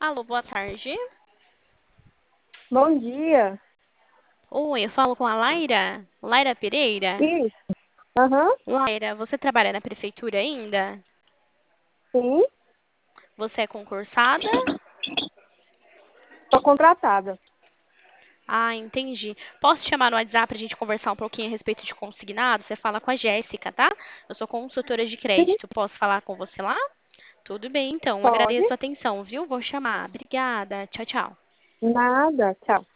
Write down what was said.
Alô, boa tarde. Bom dia. Oi, eu falo com a Laira? Laira Pereira? Isso. Aham. Laira, você trabalha na prefeitura ainda? Sim. Você é concursada? Estou contratada. Ah, entendi. Posso te chamar no WhatsApp para a gente conversar um pouquinho a respeito de consignado? Você fala com a Jéssica, tá? Eu sou consultora de Sim. crédito. Posso falar com você lá? Tudo bem, então. Pode? Agradeço a atenção, viu? Vou chamar. Obrigada. Tchau, tchau. Nada. Tchau.